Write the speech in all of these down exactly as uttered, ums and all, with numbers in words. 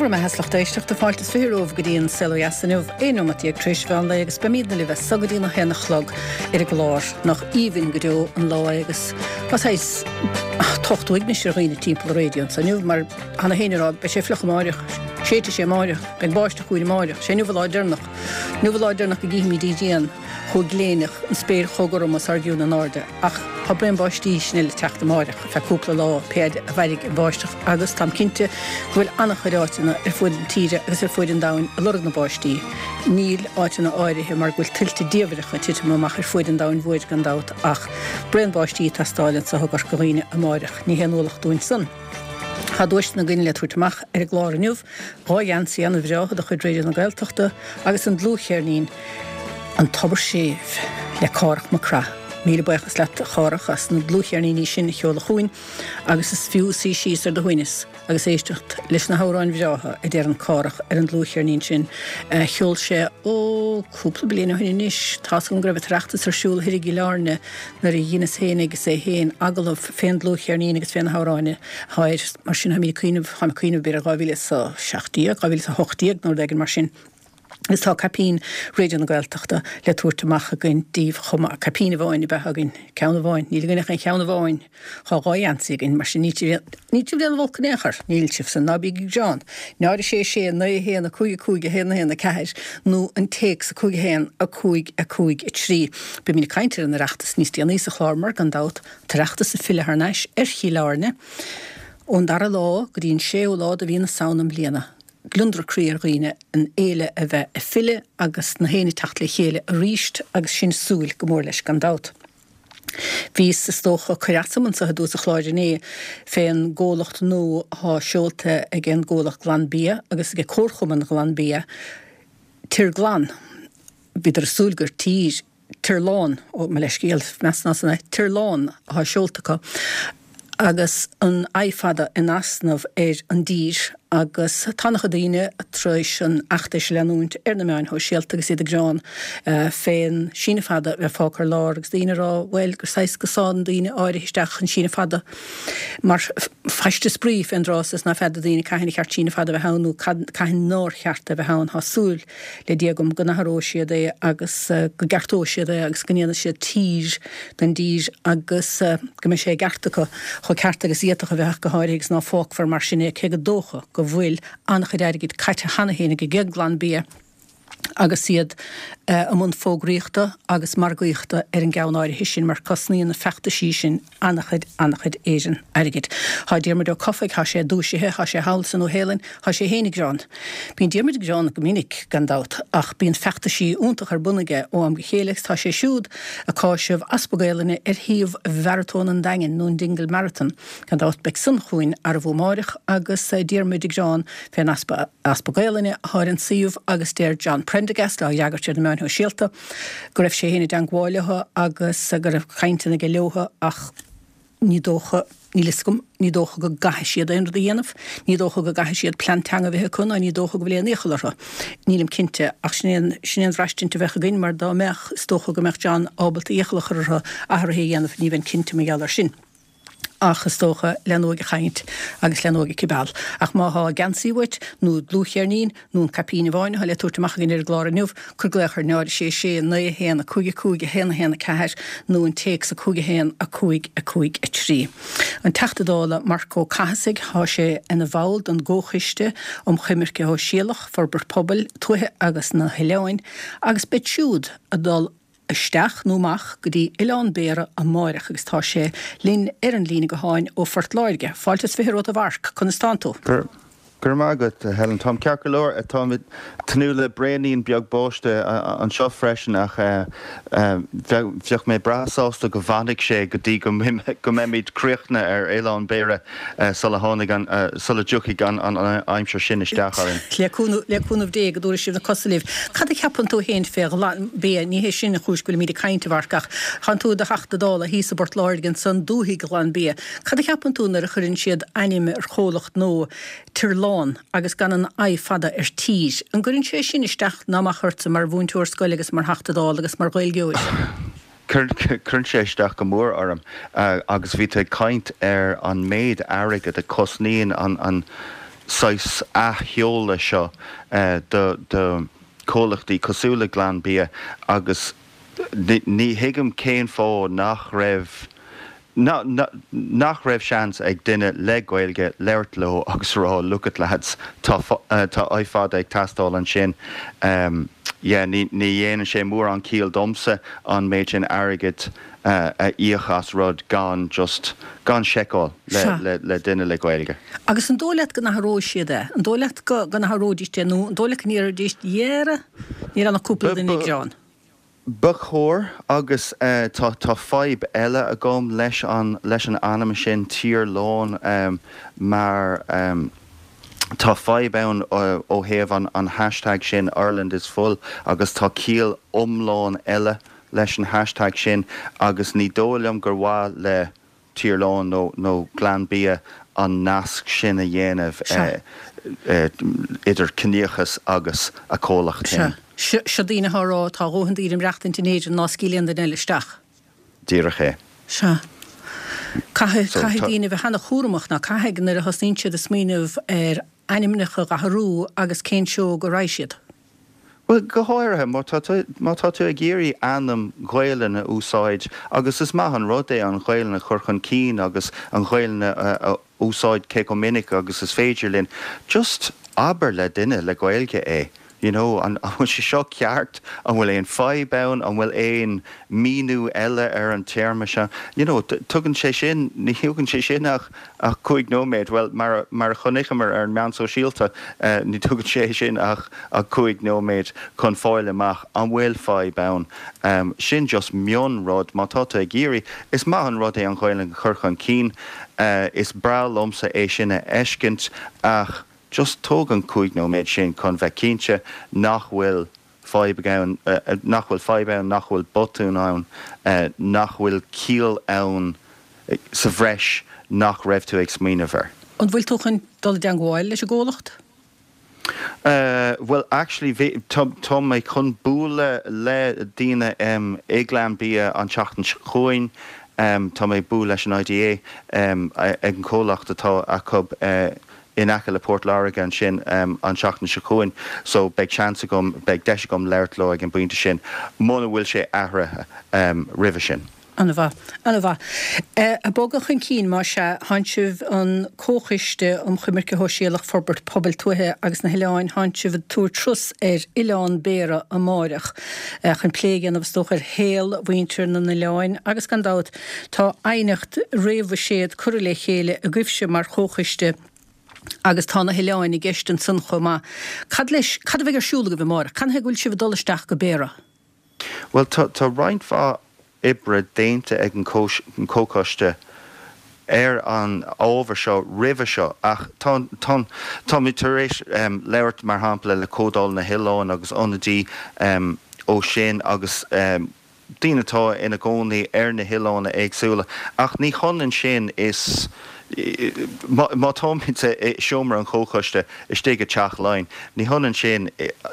Táhar me heslachtéisteach de fáiltas fiúh go dtíon seoheasanmh éomatí trísbheil agus bemína le bheith sagadí nach héna chlog ar a glár nach íhann go deo an lá agus was héis tochtúig mis roioine timp réún sa nuh mar anna héinerá be sé flucha máireach séte sé máireach ben báiste chuúin máireach sé nuhláidirnach nuhláidirnach go gíimi dían chug léanach an spéir chogarm as argiún an áde ach Tá brein báistí snil teachta máireach feúpla lá péad a bheirig an báisteach agus tam cinnte bhfuil annach churáitina ar fuid an tíre agus ar fuid an dain a lorg na báistí. Níl áitina áirithe mar bhfuil tiltte díomhreacha tiite amach ar fuid an dain bhuiid gan dat ach brein báistí tá stáilinn sa thugar goghine a máireach ní héanúlach dúin san. Tá dúist na gine le tuairteach ar a gláraniuh, á Jansaí anna bhreacha a chud réidir na Gaeltachta agus an dlúchéarnín an tobar séh le cárach má crá. Míle buchas le chárachas na blúchéarníní sin cheola chuin agus is fiúsaí síos ar do huinis agus éistecht leis na háráin bhreatha a d ar an cárach ar an blúchéarnín sin cheol sé ó cúpla bliana chuine níos tá go greibh reachtas ar siúil hirig learne nar i dhéananas héana agus é héin agalah féin blúchéarnín agus féin háráine háir mar sin ha mí cuiineh ha cuiineh bear a gáhíle sa seachtaíag gáhíle sa hochtaíag nó d mar sin. Is tá capín réidir na Gaeltachta le tuairteach a gin díomh chuma capína bháin i beth a gin ceanna bháin, níl gine an ceanna bháin chá gá Jansaí gin mar sin níte bhéal bhcanéchar, níl sih san nabí John. Náir sé sé na héana a chuig chuig a héna héna ceir nó an téic sa chuig héan a chuig a chuig i trí. Be mína caiintear an reachtas níos tíana níos a chlámar gan dat tarachtas sa fila harneis ar chiíláne ón dar a lá go dtíon sé ó lá a bhíonna saonam bliana. Glundra críar roioine an éile a bheith a fille agus na héine tacht le chéile a ríist agus sin súil go mór leis gan dat. Bhí sa stócha chuireasamman sa dús a chláidirné féin ggólacht nó há seolta ag an ggólacht glan bia agus ag córchuman glan bia tir glan bíidir súlgur tír tirlán ó me leis céal mesna sanna tirlán há seoltacha agus an aifada in asnamh ar an dír agus tanach a daine a tréis an achtais leanúint ar na meáin ho síalta agus iad a grán féin sína fada bheith fácar lá agus daine rá bhfuil gur seis go sáin daine áire isteach an sína fada mar feiste sprí féin drásas na fada daine caiinna cheart sína fada bheith hanú caiin nóir chearta bheith hán hasúil le diagam go natharóisiad é agus go gartóisiad é agus gnéana sé tír den dír agus go me sé gartacha chu ceart agus íatacha bheith go háir agus ná fák far mar sinné ché go dócha go bhfuil annach réirgid caite hana héna go gé glan bia agus siad uh, am mun fógríochta agus margaíochta ar an gceannáir hisin mar cosnaí na fechta sí sin annachid annachid éan airgid. Tá diarmid ó cofaig há sé dúisithe, há sé hálsan ó hélan, há sé hénig grán. Bín diarmid grán go minic gan dat ach bín fechta sí úntach ar bunige ó am gechélegs tá sé siúd a cáisih aspagáilene ar híomh marathón an dain nó dingle marathon gan dat bec san chuin ar bhó máirich agus uh, diarmid grán féin aspa, aspagáilene háir an siomh agus déir John Prendergast a jagartir na meán ho síalta, go raibh sé héna den gháilethe agus go raibh chaintena go leotha ach ní dócha ní liscum, ní dócha go gaithe siad aon rud a dhéanamh, ní dócha go gaithe siad plantanga bheitthe chun a ní dócha go bhléon échalartha. Nílim cinnte ach sin sin bhreistinte bheith a gin mar dá meach stócha go meach John ábalta échalachartha ahar hé dhéanamh ní bhain cinnte me geallar sin. Achas tócha leanóga chaint agus leanóga cibal. Ach má há Jansaíhait, nó blúchéarnín, nó capína bháin, há le tuairteach gin ar gláraniuh, chur gléachar náir sé sé na héana a chuige chuige héna héna ceir, nó an téic sa chuige héan a chuig a chuig a trí. An teachtadála Marco Cahasigh há sé ina bháil don ggóchiiste om chimirce há síalach for bur pobl tuathe agus na heileáin, agus bet siúd a dul isteach nóach go dtí Ileán béire a máireach agus tá sé lín ar an lína go háin ó fortláirge. Fáiltas fihirót a bharc chun stantó. Gur mágad Helen Tom cearca leir atá tanúla breaníon beag bóiste an seo freisin ach bheoh mé brasásta go bhanig sé go dtí go méid cruachna ar Ileán béire sula tháinig an sula dúchaigh an aimseir sin isteachcharin. Leúnmh dé go dúir sibh na cosalíh. Cad a ceapan tú héin fé bé ní hé sin na chúscoil míad caiinte bharcach. Chan tú de chachtadála hí sa bort láirgan san dúthaí go glan bé. Cad a ceapan tú nar a churann siad aimime ar cholacht nó tirlán agus gan an aifada ar tír. An gurinn sé sin isteach náach chuirta mar bhúntúir scoil agus mar hachtadála agus mar ghailgeúis. Curn sé isteach go mór orm agus bhí tú caint ar an méid airige de cosníon an sais a heola seo uh, de de cólachtaí cosúla glan bia agus ní hiigem céin fó nach raibh Na, na, nach raibh seans ag duine le gailge leirt lo agus rá lucat lehads tá uh, tá éifád ag tastáil an sin um, yeah, ní ní dhéanaan sé mór an cíal domsa an méid sin airgid uh, a íochas rud gan just gan seáil le, le, le duine le gailge. Agus an dóilead go nathró siad an dóilead go go natthródíiste nó an dóilead níar díist dhéara ní an naúpla den ag John. Buchóir agus uh, tá tá fáib eile a gom leis an leis an anam sin tír lán um, mar um, tá fáib ann ó ó héamh an, an hashtag sin Ireland is full agus tá cíal omlán eile leis an hashtag sin agus ní dólam gur bhá le tír lán nó nó glanbia an nasc sin a dhéanamh uh, uh, idir cníochas agus a cólacht sin. Se dína hárá tá róhan írim reachtain tinéidir ná scíléan den eileisteach. Díire ché. Se. Caithe dína bheith hena chúramach ná caithe gan ar a hosníse de smíineh ar animnecha a tharú agus cén seo go raisiad. Well, go háirithe má tá tú a géirí anam ghaoileanna úsáid agus is maith an rud é an ghaoileanna churchan cín agus an ghaoileanna úsáid cé go minic agus is féidir linn just aber le duine le gailge é. You know, an bhfuil sé seo ceart an bhfuil éon fáib ann an bhfuil éon míú eile ar an téirme se. You know, tugann sé sin, ní thugann sé sin ach ach chuig nóméid, well mar mar chunichimar ar an meán so síalta, uh, ní tugann sé sin ach ach chuig nóméid chun fáil amach an bhfuil fáib ann. Um, sin just mion rud má tá a géirí, is maith an rud é an ghaoileann churchan cín, uh, is bra lomsa é sinna eiscint ach just tóg an cúig nó méid sin chun bheith cínte nach bhfuil fáib ann, uh, nach bhfuil fáib ann, nach bhfuil botún ann, uh, nach bhfuil cíal ann uh, sa bhreis nach raibh tú ag smíanamh. An bhfuil tú chun dul dean gháil leis a ggólacht? Uh, well, actually, Tom mé chun búla le dína um, éaglan bia an teachtain chuin, um, tá mé bú leis an I D A um, ag an cólacht atá a cub uh, in acha le Port Larigan sin um, an seachtain secuin, so beag chance gom, beag deise gom leirt lo ag an buinte sin, móna bhfuil sé ahra um, rive sin. Anna bha, anna bha. Uh, a bogach an cín má se hansibh an cóchiiste um chumirce hóisialach forbert pobl tuathe agus na hileáin hansibh túr trus ar Ileán béra a máireach uh, chun pléigean a bhstochar héal bhaintir na hileáin agus gan dát tá einacht réomh séad cur le chéile a gcuimhse mar cóchiiste agus tá na hileáin i gceistin san chomá. Cad leis, cad bheith ar siúla go bheith máireach? Can heagúil si bh dolisteach go béra? Well, tá roinnt fá ibre déinte ag an cócoiste ar an ábhar seo, ribhe seo, ach tá mí tar éis um, leirt mar hampla le códáil na hileáin agus onadí um, ó sin agus um, dínatá ina gcónaí ar na hileána agsúla, ach ní chun sin is má táminte seomar an cócoiste is stéige teach lein, ní chun sin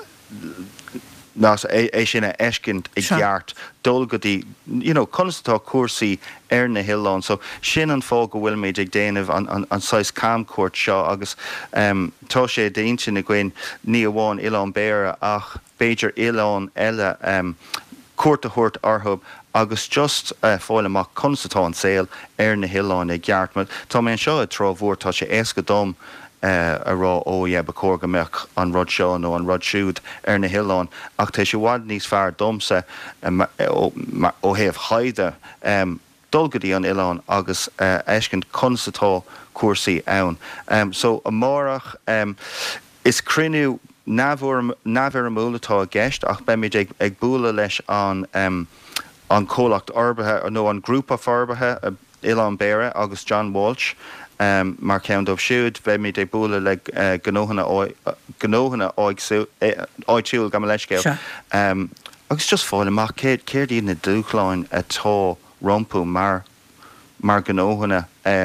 nás é sin a eiscint i gheart dul go dtí, you know, constatá cuasaí ar na hileáin, so sin an fá go bhfuil méid ag déanamh an, an, an sais camcuairt seo agus um, tá sé daonte na gcuin ní amháin Ileán béara ach béidir Ileán eile um, cuairta thuirt orthub agus just uh, fáil amach constatá an saoil ar na hileáin ag gheart. Tá mé an seo a trámhór tá sé éasca dom Uh, a rá ó yeah, ba cógameach an rud seo nó an rud siúd ar na hileáin ach tá sé bhád níos fearr domsa um, ó, ó héamh chaide um, dulgadí an Ileán agus uh, eiscint constatá cuasaí ann. Um, so amárach um, is crinú nabhar a múlatá a gceist ach be méid ag, ag búla leis an um, an cólacht orbathe nó an grúpa forbathe uh, Ileán Béire agus John Walsh. Um, mar ceann dómh siúd, bheith mí ag búla le uh, gnóhanna áitiúil gam leiscéil. Um, agus just fáil amach céir díad na dúchláin atá rompú mar mar gnóhanna um,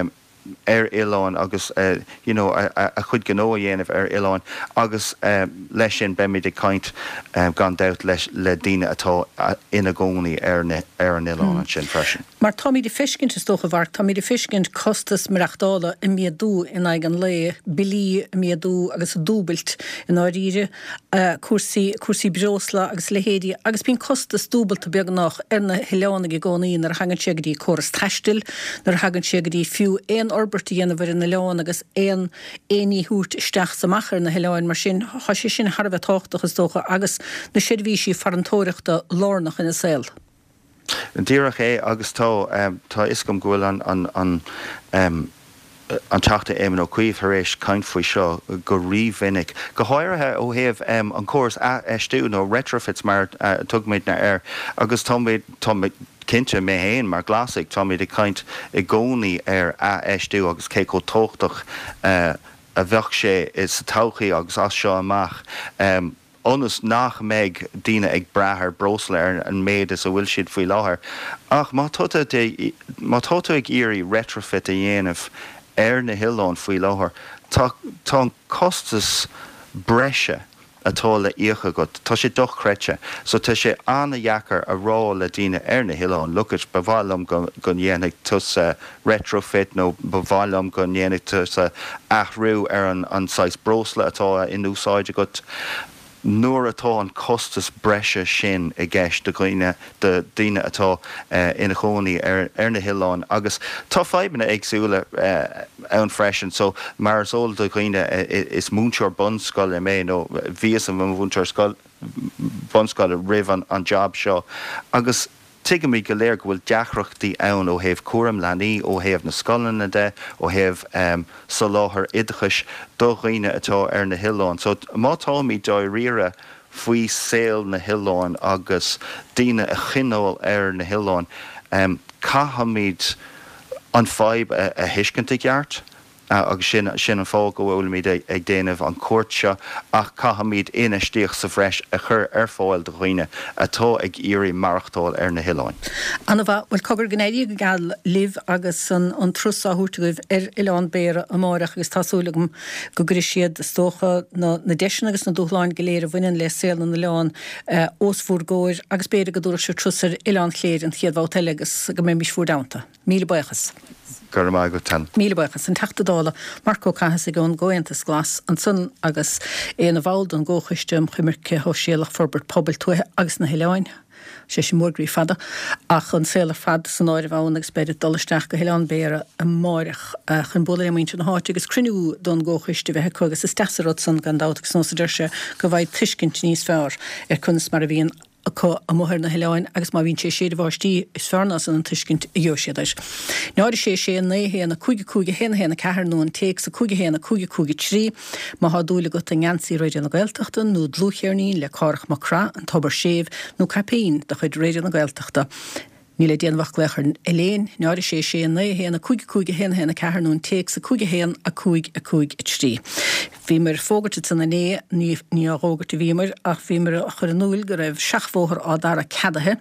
ar Ileán agus uh, you know, a, a, a chud gnó dhéanamh ar Ileán agus uh, leis sin be mí de caint uh, gan dat leis le daine atá uh, ina gcónaí ar, ne, ar an Ileán mm. sin freisin. Mar tá mí de fiscint is tócha bhar, tá mí de fiscint costas marachtála i miadú in aigen le, bilí miadú agus dúbilt in áíre, uh, cuasaí cuasaí breosla agus lehédi agus bín costas dúbilt a beag nach ar na Ileánna i gcónaí nar hagan siagaí choras taistil, nar hagan siagaí fiú éon orberta dhéanamh in na Ileán agus éon éí hút isteach sa machar na Ileáin mar sin há sé sin Harbh táchtach is tócha agus na siadhísí farantóireachta lárnach ina saoil. Díreach é agus tá um, tá iscom gúil an an an um, an teachta éman ó cuomh tar éis caint faoi seo go riomhhinnig. Go háirithe ó thaobh um, an córas eistú nó retrofits mar uh, tugméid na air agus tá méid tá méid cinnte mé héin mar glasig tá méid i caint i gcónaí ar a eistú agus cé go tóchtach uh, a bheoch sé is tauchaí agus as seo amach. Um, Onus nach meg dína ag brethir brosla ar an méid is a bhfuil siad faoi láthair. Ach má tóta ag irí retrofit a dhéanamh ar na Ileán faoi láthair, tá tá costas breise atá le íocha go, tá sé dochreite, so tá sé anna dhheacar a rá le dína ar na Ileán, luchas bhhailm go dhéanamh tus uh, retrofit nó bhhailm go dhéanamh tus uh, athrú ar an, an sais brosla atá in úsáide go. Nuair atá an costas breise sin i gceist de gcuine de daine atá uh, ina chónaí ar, ar na Ileán agus tá feibanna agsúla uh, ann freisin, so mar sól de gcuine uh, is múntear bunscoil i mé nó víos an múntear bunscoil a rih an, an job seo agus tuige mí go léir go bhfuil deachrachtaí ann ó thaobh cuaram leanaí ó thaobh na scolanna de ó thaobh um, sa láthair idechais do dhaoine atá ar na Ileán. So má tá mí dó riire faoi saoil na Ileán agus daine a chinneáil ar na Ileán, um, caithamid an fhadhb a, a thuiscint gheart, Uh, agus sin, sin an fág go bhfuil míid ag déanamh an cuairt seo ach caithamid inistíoch sa bhreis a chur ar fáil do dhaoine atá ag iarraí marachtáil ar na Ileáin. Anna bha, bhfuil cogur gnéirí go gáil libh agus an, an trúsa thuirtagah ar Ileán béire amárach agus tásúlagam go gris siad stócha na, na deisina agus na dúchláin go léir a bhainean le saoil na Ileán uh, ósfúr góir agus béire go dúra se trúsar Ileán chléir an chiad bháil agus go mé mis fúr damta. Míle baichas. Gur má go tan. Míle baichas an teachtadála Marco Cahas ag an ggóantas glas an sun agus éana bháil an ggóchaistem chumirce ho síalach forbert pobl tuaithe agus na Ileáin. sé sin mórgraí fada ach an féle fad san áir bhán agus beidir dolisteach go Ileán béire a máirich chun bóla amhaint an háte agus crinú don ggóchaiste bheitthe chugus is teasarrod san gan dáach san sa deirse go bhaid tuiscint níos fearr ar chunas mar a bhíon a a móthir na Ileáin agus má bhín sé séad bhátí is fearnas an tuiscint i dheisiadais. Náir sé sé an né héana cúige cúige héna héna cethir nó an téic sa cúige héna cúige cúige trí má há dúla go an gceansaí réidir na Gaeltachta nó dlúchéarnín le cárach macra an tobar séh nó capéin de chuid réidir na Gaeltachta. Ní le déanamhach lechar eléin, náir sé sé an né héana cúige cúige héna héna cethir nó an téic sa cúige héan a cúig a cúig trí. Bhí mar fógarte sanna né ní árógart bhí mar ach bhí mar a chur an núil go raibh seachmhóthar á dar a ceadathe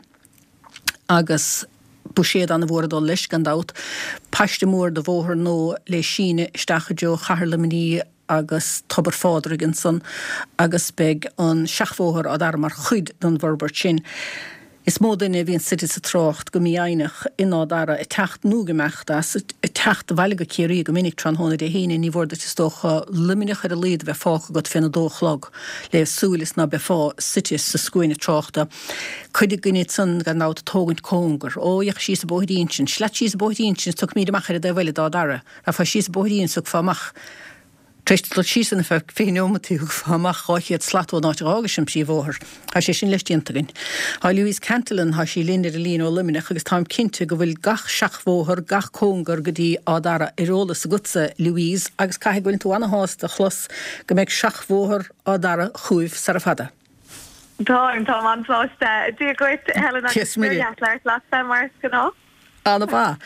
agus buséad anna bhór dó leis gan dát paiste mór do bhóthar nó le síne isteacha deo chathair le mní agus tobar fádraigin san agus beg an seachmhóthar á dar mar chuid don bharbert sin. Is módaine bhíon sitte sa trácht go míanach inádara i techt núgemecht as i techt bheilige céirí go minic tran hóna de héine ní bhórda is dócha liminach ar a léad bheith fácha go fena dóchlog le súlis na be fá sitte sa scuine tráchta. Chuide gine san gan náta tógant cóngar ó dheach sí sa bóidín sin, sleit sí sa bóidín sin tuc míad amachar a d bhile dá dara a fá sí sa bóidín suc fámach. Treist le sísan a feh féinomatí fámach cháiad slató náte águs sem sí bhóthir, a sé sin leis diantagan. Tá Louise Cantillon há sí lindir a lín ó liminach agus táim cinnte go bhfuil gach seachmhóthar gach cóngar go dtí ádara i róla sa gutsa Louise agus caithfidh goinn tú anna hásta chlos go méid seachmhóthar ádara chuamh sa a fada. Tá tá man sáiste dú goit Helen agus leir lasta mar gná. Anna bha.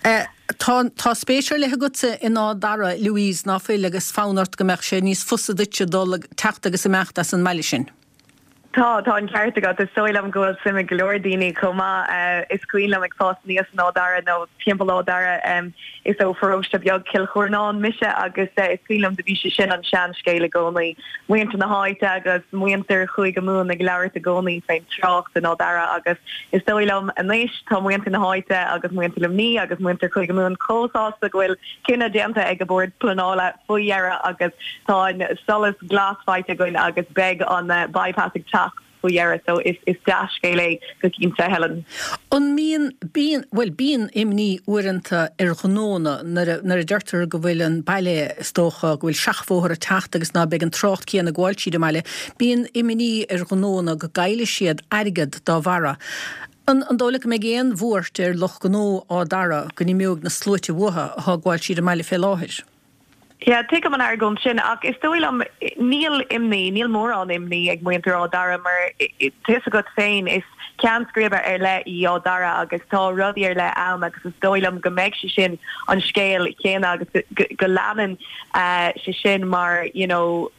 Tá spéisiir lethe gutsa in á dara Louise ná féile agus fánart go meach sé níos fusa duite dul techt agus i mecht as an meile sin. Tá tá an ceart agat is soil am goil sim glódíine comma is cuilam ag fás níos ná dara nó timp dara um, is ó forróiste beag kilchornán mise agus uh, is cuilam de bhí sin an sean scéile gcónaí muint na háite agus muinter chuig go mún ag leir a gcónaí féin trocht a ná dara agus is soilm a níis tá muint na háite agus muintelm ní agus muinter chuig go mún cóásta gohfuil cinna déanta ag go bord planála foihearra agus tá solas glasfeite goin agus beg an uh, bypassing chat Fuera, so is is dash gale go kinte Helen. On mean being well being imni uanta er gnona nar nar dirter go bhfuil an baile stocha gohfuil seachfóhar a tacht agus ná begin trocht cían a gháiltíide meile being imni er gnona go gaile siad airgad dá bhara. An an dóla me géan bhuairt ar loch gnó á dara go ní meog na slúite butha a gháiltíide meile fé láthir. Ja, take am an argon sin ach is stoil am níl imni, níl mór an imni ag muinter á dara mar tis a got féin is cean scriba ar le í á dara agus tá rudí ar le am agus is stoil am go meid si sin an scéal chéana agus go leanan uh, si sin mar, you know,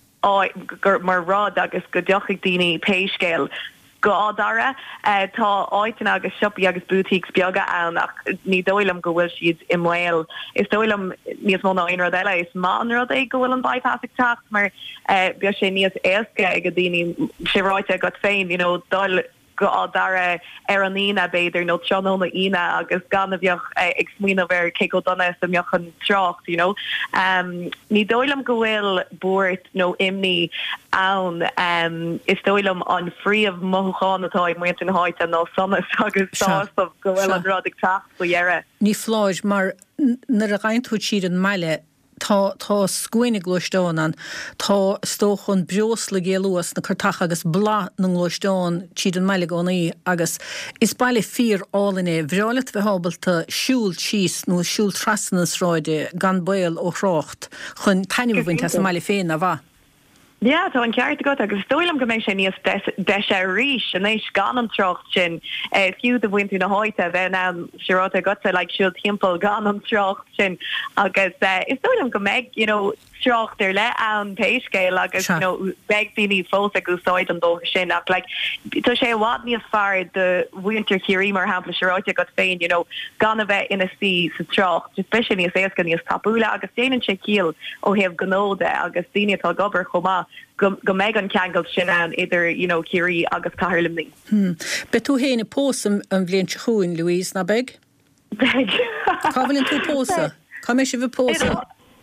á, mar rod agus go deochaigh daoine péiscéal. Go ádara uh, tá áitina agus siopí agus boutiques beaga an ach ní dóilm go bhfuil siad i mhail. Is dóilm níos mó ná aon rud eile is má an rud é go bhfuil an bypassing tax mar uh, bhí sé níos éasca ag go daoine siráite got féin, you know, dóil go ádara ar an ína beidir nó tseanóna ína agus gan a bheoch ag smuoine bhar cé go donna sa mbeoch an trocht, you know. Um, ní dóilm go bhfuil búirt nó imní ann um, is dóilm an phríomh mothúcháin atá i muint an háite nó sonas agus sásamh go bhfuil an rud ag tacht go dhearra. Ní fláis mar nar a ghaintúid siad an meile Tá tá scuinnig glóisteáin tá stóchon breos le géluas na cartach agus bla na glóisteáin siad an meile gánaí agus is bailile fír álainné bhreálat bheith hábalta siúl síos nó siúl trasnas ráide gan bail ó chrácht chun taineh bhaint as meile féin a bha. Ja, tá an ceart go agus stoilm go mééis sé níos de sé ríis an éis gan an trocht sin fiú a bhaintú na háite bheit an siráta gosa le siúil timppel gan an trocht sin agus is stoilm go méid, you know, trocht er le an péiscéil agus you know, beg daoine fósa goúsáid an dócha sin ach like, tá sé bhád níos fear de bhaintir chií mar hapla siráte got féin, you know, gan a bheith ina sí sa trocht, especially níos éasca níos tapúla agus déanaan sé cíal ó hebh gnóide agus daoine tá gobar chomá go méid an ceangal sin an idir, you know, cirí agus cairlimní. Hmm. Be tú héna pósam an bblion chuin, Louise, na beg? Beg. Cábhailinn tú pósa? Cá mé si bh pósa?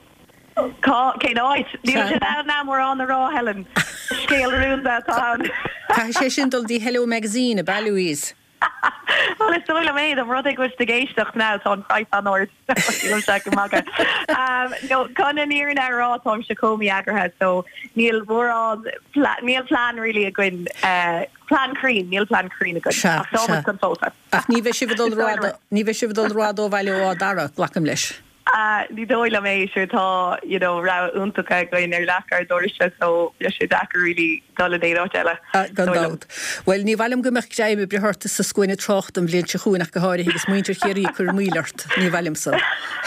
Cá, cé náid, ní sé ná mór an a rá Helen. Scéal rúnda tá. Tá sé sin dul dí Hello Magazine, ba Louise? Well, is dóile méid am rud ag go de géisteach ná tá an freiith an ort se go maga. No chun an íar na rá tám se comí agarthe, so níl bhórán níl plán rilí a gin plán crín, níl plán crín a gin an fóta. Ach ní bheith si bhdul rád ní bheith si bhdul rád ó bhaile á dara blacham leis. Ní dóile mé sure tá, you know, ra úntacha goin ar lechar dóirse, so le sé dachar rilí dul dé áile. Gandát. Well, ní bhhailm go meach déime brethirta sa scuine trocht an bblion se chuúnach go háirí agus muintir chéirí chur mílart, ní bhhailm sa.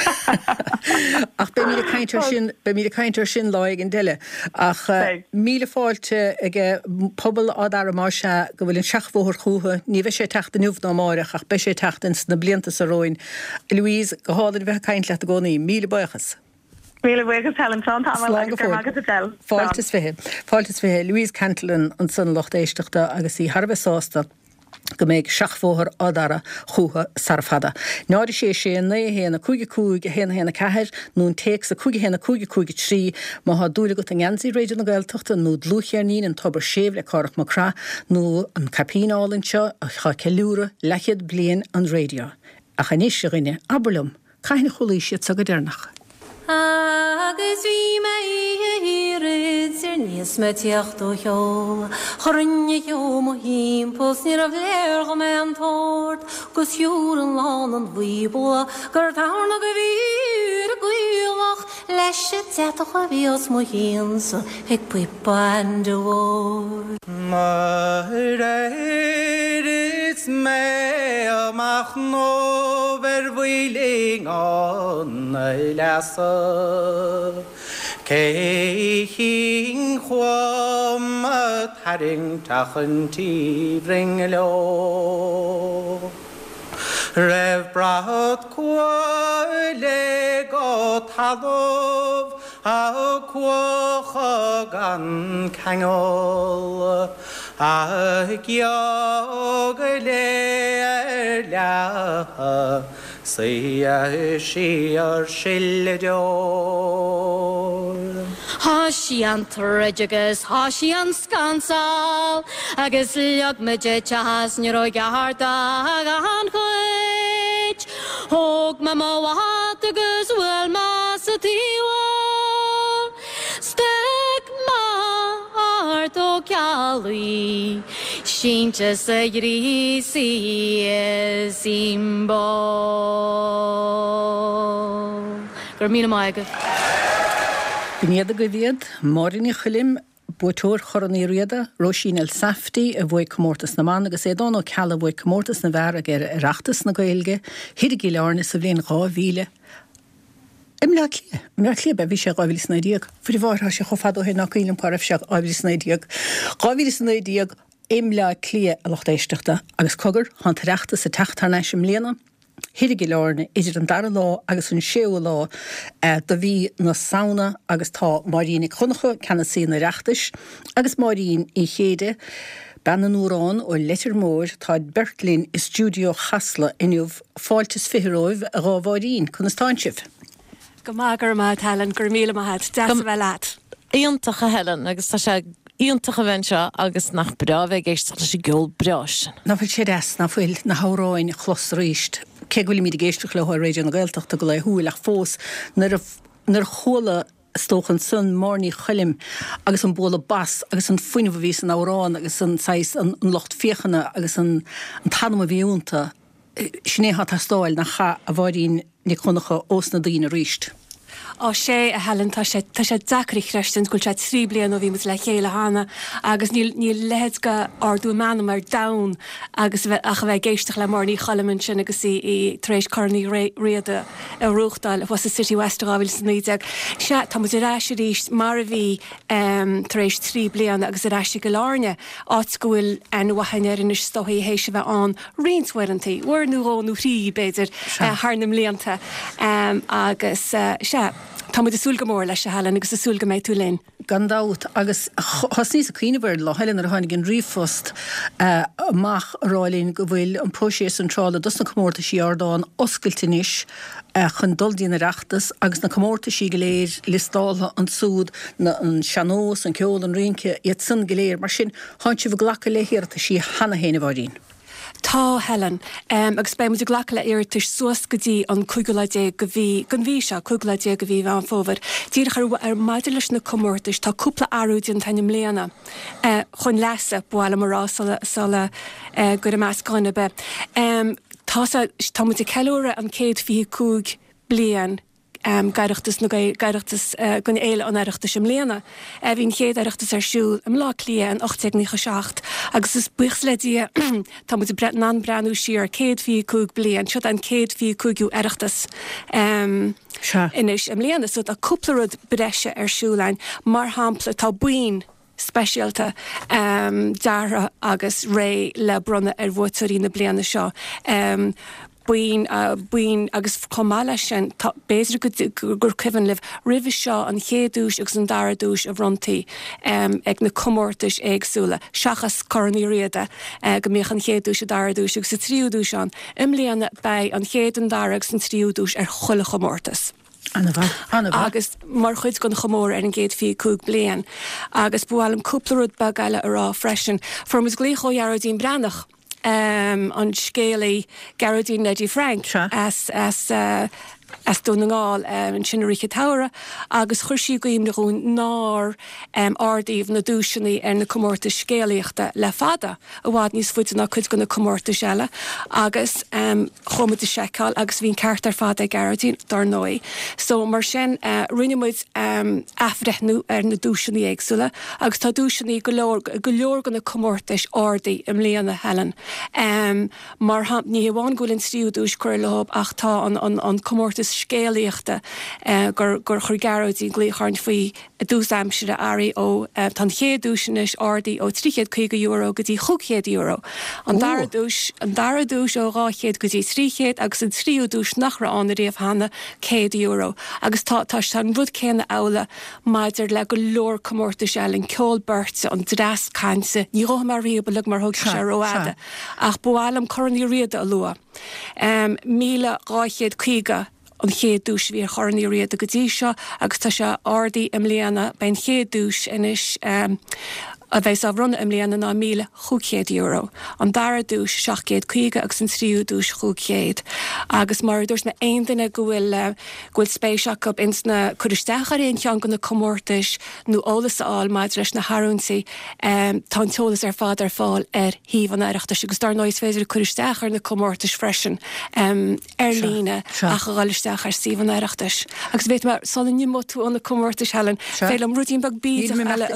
Ach be míle caiintear sin, be míle caiintear sin láig an duile. Ach míle fáilte ag pobl á dara mar se go bhfuil an seachmhór chuútha, ní bheith sé teachta nuamh ná máireach ach be sé teachtain na blianta sa roin. Louise, go hálan bheith caiint leat a gcónaí, míle buchas. Míle buchas Helen Tán agus a tel. Fáiltas fihe. Fáiltas fihe. Louise Cantillon an san locht éisteachta agus í Harbh sásta go méid seachmhór á dara chuútha sarfhada. Náidir sé sé na héana cúige cúige héana héana ceithir, nún téex a cúige héana cúige cúige trí, má ha dúla go an Yansi réidir na Gaeltachta, nó dlúchéarnín an tobar sév le carach má crá, nó an capínálainn seo a cha ceiliúra lechiad blian an réidio. A chaníos se rinne abalum, caiithna cholí siad sa go déirnach. Agus bhí mé hírid ar níos me teocht ó heol, chorinne heol mo hímpos ní a bhléir go me an tórt, gus siúr an lán an bhuibo, gur tána go bhír a ghuiilach, leis sé teach a bhíos mo hínsa, ag puipa an dúór. Mar éiris mé amach nó ver bhuiling an lesa, Céhín chum a taring tachantí ringlo. Rev brahot kwa le go talov a kwa chagan kangol a gyog le la Sia she ar shillador Hashi an trejagus, hashi an skansal, agus liog meje chas niro garda gan quich. Hog mama wahatagus well masatiwa. Stek ma arto kalui, shincha sagri si simbo. Gurmina maiga. Gníad a go bhíad, Máirín Chulim, buaiteoir choraní riada, Róisín El Safti, a bhuaigh comórtas na man, agus é dán ó cealla bhuaigh comórtas na bhar ag ar reachtas na gailge, hirig learna sa bhléon dhá mhíle. Im le clia, im le clia be bhí sé gáhíle sna díag, fuirí bhar se chofad ó hé nach ílim paraf se gáhíle sna díag. Gáhíle sna díag, im le clia a locht éisteachta, agus cogur, han reachtas sa teachtar na sem léana, hirig learna idir an dar lá agus an séú lá da bhí na sauna agus tá Máirín ag chunacha cena sí na reachtas agus Máirín i chéide Banna Núrán ó Letir Mór tá Bertlín i stúdio Chasla inniuh fáiltas fihiróibh a gá Máirín chun stáinsibh. Go mágur má talan gur míle maithad, deas bheith leat. Íontacha Helen agus tá sé íontacha bhain seo agus nach bra bheith géist tá sé geol breis. Na bhfuil sé des na bhfuil na háráin chlos ríist. Cé bhfuil míad géisteach le háir réidir na gailteachta go le thuúil ach fós nar chola stóchan sun Mární Chulim agus an bóla bas agus an fuineh vís an árán agus an sais an locht féchanna agus an tanma bhíúnta snéha tá stáil na cha a bhhaín ní chunacha os na daoine ríist. Á sé a Helen tá sé tá sé dacrí chreistin gúil sé trí blian ó bhí mu le chéile hána agus ní ní lehéad go ardú manam mar dain agus bheith a bheith géisteach le Mární Chulim sin agus i trééis carní riada a ruúchtáil was a City Westergáil san níideag. Se tá mu ráise ríist mar a bhí trééis trí blian agus a ráise go láne áit gohfuil an wahaine in is stoí hééis se bheith an rinswerintí, Uair nuón ú rí beidir thnam líanta agus se Tá mu asúl go mór leis se Helen agus asúl go méid tú linn. Gandát agus chosní a cuiinehir le Helen ar tháinig an rífost amach rálín go bhfuil an próséis centrála dus na commórta sí ardáin oscailtanis chun duldíon na reachtas agus na commórta sí go léir listála an súd na an seanós an ceol an rince iad san go léir mar sin háint si bh ghlacha léhéir a sí hana héna bhín. Tá Helen, um, agus bé mu ghlacha le iirtis suas gotí an cúglaidé go bhí gan bhí se cúglaidé go bhí bhe an fóbhar. Dír ar ar maidir leis na commórtais tá cúpla arúdíon tanim léana uh, chun leasa bháil marrá sala sala uh, go a meascáine be. Um, tá tá mu ceúra an céad fi cúg blian Um, gaiireachtas na gaiireachtas uh, gon éile an aireachtas sem léana. Uh, Bhín chéad aireachtas ar siúil am lá lia an ocht ní seacht. Agus is buchs le dí tá mu bre ná breanú siar céad fi cúg blian, seo an céad fi cúgú aireachtas um, inis am léana, so a cúplarad breise ar siúlein mar hampla tá buin speisialta um, dara agus ré le bronna ar bhtarí na bliana seo. Um, Buin uh, buin agus comáile sin béidir gur cihann libh rih seo an chéadúis agus an daradúis a bhrontaí um, ag na commórtais éagsúla, seachas corní riada uh, go méoch an chéadúis a daradúis agus sa tríúdúis an imlíana bei an chéad an daragus an tríúdúis ar chuile commórtas. Agus mar chuid gon chomór ar an géad fi cúg blian. Agus buáilm cúplarúd bagaile ará freisin, form is glícho Jarodín Brannach. Um, an scéalaí Geraldine Neddy Frank sure. as as uh, as dúnaáil um, an sinnarícha tára agus chuirsí goim na gún ná um, ardíomh na dúisinaí ar na commórta scéalaíochta le fada a bhád níos fuitina chud go na commórta seile agus um, chomata seicáil agus bhín ceart ar fada Geraldine dar nói. So mar sin uh, rinnemuid um, afreithnú ar na dúisinaí éagsúla agus tá dúisinaí go leor go leor go na commórtais ardaí im léana Helen. Um, mar ní bháin gúil an stríú dúis chuir lehab ach tá an, an, an commórta commórtas scéalaíochta gur gur churgearóidí gléáin faoi a dúsamsere airí ó tan chéadúisinis ordaí ó tríchéad chuige euro go dtí chugchéad euro. An daradúis an daradúis ó ráchéad go dtí tríchéad agus an tríúdúis nach ra an réomh hana céad euro. Agus tá tá an rud céanna ála maidir le go leor commórta selling ceolberta an dras cainsa ní roh mar riomh mar thug sé roiada ach buálam choraní riada a lua. Um, míle ráchéad chuige an chéadúis bhí choraní riada go dtí seo agus tá se ordaí im léana ben chéadúis inis um, a bheits a runna im léana ná míle chúchéad euro. An daradúis seachcéad chuige agus an tríúdúis chúchéad. Agus mar dúirs na aon duine gohfuil uh, gohfuil spéiseach go insna chuiristeach ar aon tean go na commórtais nó ólas áil maid leis na Harúnsaí um, tá teolas ar fád ar fáil ar híomh an aireachtas agus dar nóis féidir chuiristeach ar na commórtais freisin um, ar líne a chaáilisteach ar síomh an aireachtas. Agus bhéit mar sola nimó tú an na commórtais Helen féil am rútín bag bíd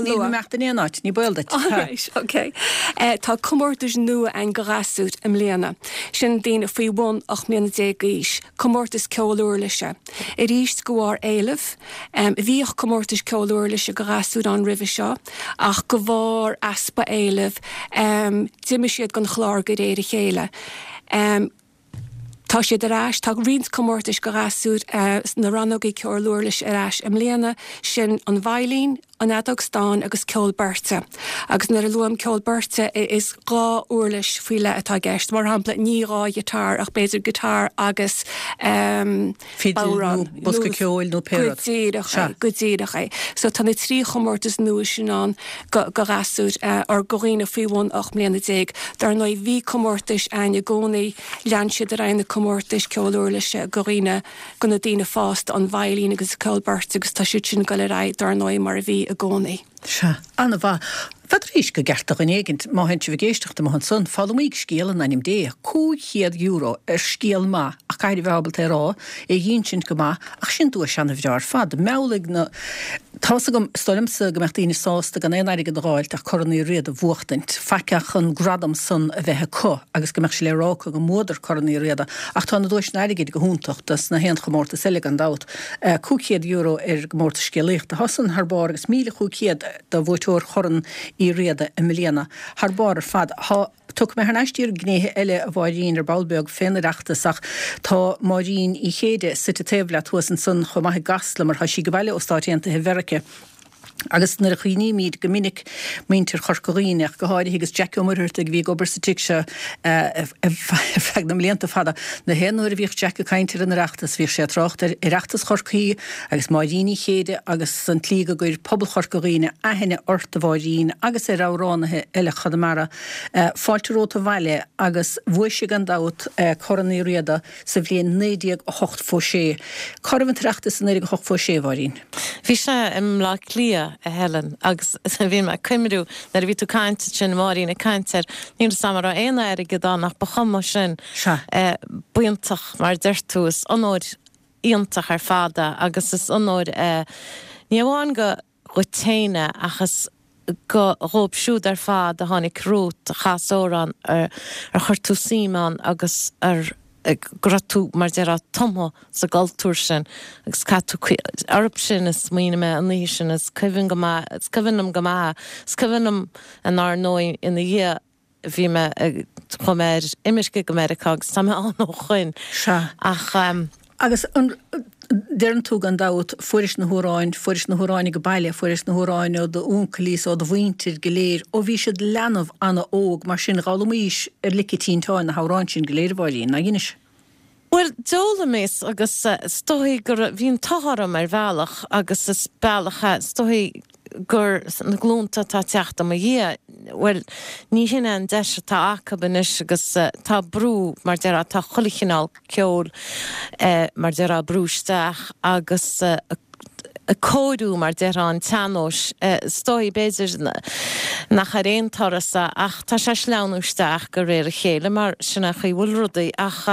ní Right, okay. Uh, tá commórtas nua an gorasút im léana. Sin dína faoi bhain ach miana déagais, commórtas ceolúir leise. I ríist gohar éileh, um, bhíoch commórtas ceolúir leise gorasút an rih seo, ach go bhar aspa éileh, um, diimi siad gan chlár go réir chéile. Um, Tá sé arás tá rins commórtas gorasút uh, na ranógaí ceolúir leis arás im léana sin an bhailín an Adogstán agus ceolberta. Agus nar a luam ceolberta is gá uirlis fuile atá gceist, mar hampla ní rá gitar ach beidir gitar agus um, bárán. Bosca ceol nó péad. Gudíadach é. So tá na trí chomórtas nua sin an go rasúd uh, ar goína fuiúin ach mléana déag, dar nó bhí commórtas aine gcónaí leansiad a rainna commórtas ceolúirlis goína gona dtína fást an bhailín agus ceolberta agus tá siúd sin go le raid dar nó mar a bhí a gcónaí. Se, anna bha, fad rís go gertach an éigent má hen si bhgéisteach am an son, fála míg scéal an anim dé, cúchéad euro ar scéal má, ach caiir bhebal te rá, é dhín sin go má, ach sin dúa seanna bhdear fad, meawlig na, tása gom stolimsa gomachtaína sásta gan éanarig a dráil ach coronaí réad a bhuachtaint, faceach an gradam san a bheitthe có, agus gomach se le ráca go módar coronaí réada, ach tá na dúis náirigid go húntacht, na hen chomórta selig an dát, cúchéad euro ar gomórta scéalaíochta, hasan harbár agus míle cúchéad da bhúteúir choran í réada i mléana. Har bar fad, tuk me harnaistír gnéthe eile a bháirín ar balbeag féinreachtasach tá máirín í chéide site tebla tuasan sun chomaithe gasla mar ha si go baile ó stáitianta he verike. Agus nar a chuoine míad go minic muintir chorcoíineach go háirí agus Jack O'Murhirta bhí gobar sa tiicse feag na mléanta fada na héanúir a bhíoh Jack a caiintir an reachtas bhíh sé trochtar i reachtas chorcaí agus máiríní chéide agus san tlí go gur pobl chorcoíine ahinine orta bháirín agus é ráránathe eile chadamara fáilteróta bhaile agus bhuiise gan dát choraní riada sa bhblion néideag hocht fó sé. Carvan reachtas san éideag hocht fó sé bháirín. Bhí sé im lá clia a Helen agus bhí me cuimirú na bhí tú caiinte sin máí na caiintear níor samar a éana ar go dá nach bachama sin buintach mar deirtús anóid íontach ar fada agus is anóid níomháin go rutéine achas go rób siúd ar fad a tháinig crút a chasórán ar chuirtú síán agus ar gratú mar dear a tomho sa galtúr sin agus catú arab sin is míine me an lí sin is cyfin go má is cyfinnam go má is cyfinnam an ar nói in the dhé bhí me choméir imisce go America agus tá me an ó chuin ach agus an Dean tú gan dát fuiris na hóráin, fuiris na hóráinnig go baile, fuiris na hóráin ó do úncalís ó do bhaintir goléir, ó bhí siad leanamh anna óg mar sin gálamíis ar licitíntáin na hóráin sin goléir bháilín, na ghinis? Well, dólamis agus stói gur bhíon táharam ar bhealach agus is bealacha stói gur na glúnta tá teachta ma dhé, well, ní sin an deise tá aca banis agus tá brú mar deara tá cholichinál ceol mar deara brúisteach agus a códú mar deara an teanós stoi béidir nach a réon tarasa ach tá sé sleanúisteach go réir a chéile mar sinna chu bhfuil rudaí ach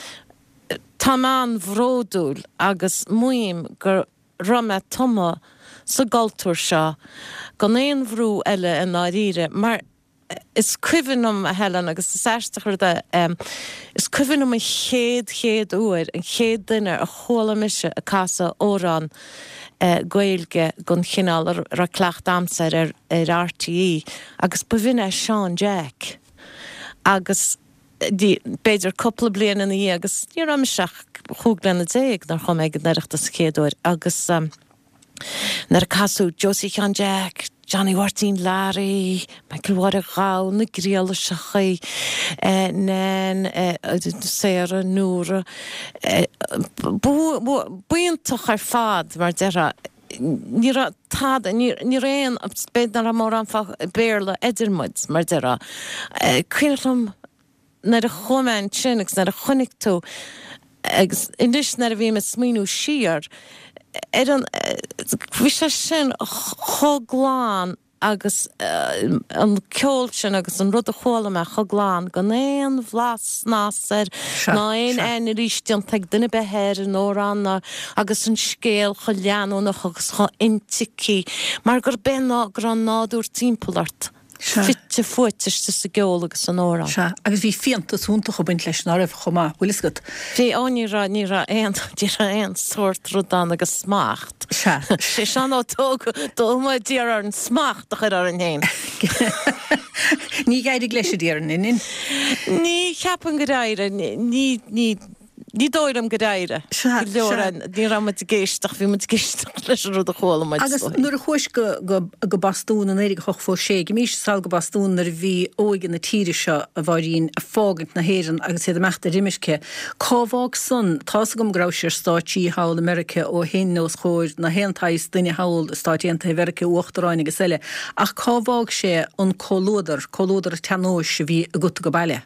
tá man bhródúil agus muim gur rama toma sa galtúr seo go éon bhrú eile in áíre mar is cuihannom a Helen agus séisteach um, is cuihannom a chéad chéad uair an chéad duine a cholamise a casa órán uh, gailge gon chinál ar, ar cleacht amser ar, ar R T E agus bhuiine Sean Jack agus die beidir couple blian in í agus ní am seach chúglen a déag nar chum ag neireachta sa chéadúir agus um, nar casú Josie Sean Jack, Johnny Warteen Larry, Michael Warragau, na gríala seachai, uh, nen, uh, Sarah, Núra, uh, buintach ar fad mar dera ní tad ní réan bed na mór an fa béle Edinmuds mar dera cuilam na a chomen sinnigs na a chonig tú indis na a bhí me smínú siar er an vi sé sin choglán agus uh, an ceol sin agus an rud a chola me choglán gan éon bhlas náir ná éon ein rístian teag duine behéir an órán agus an scéal cho leanúnach agus cho inticí mar gur ben ná gur an náúr timpplart. Fitte fuitiste sa geol agus an órán. Se agus bhí fiantas úntaach a buint leis ná raibh chomá, bhuilis go? Bhí áníra ní ra éon dí ra éon sort rudan agus smacht. Se. sé sean ó tóg dóma díar ar an smacht a chuir ar an héin. Ní gaiide gléise díar an inin? Ní cheapan go raire, ní ní Ní dóirm go raire. Ní ra mat géisteach bhí mat géisteach leis rud a chola maid. Agus nuair a chuis go go bastún an éige choch fó sé, mís sal go bastún ar bhí óigen na tíiri seo a bharín a fágant na héan agus sé meachta riimiisce. Cábhág sun, tá gom grausir státí hail America ó hen nós chóir na héantáis duine hail státíanta America uachtaráin agus eile. Ach cábhág sé an cólódar, cólódar teanóis bhí a gut go baile.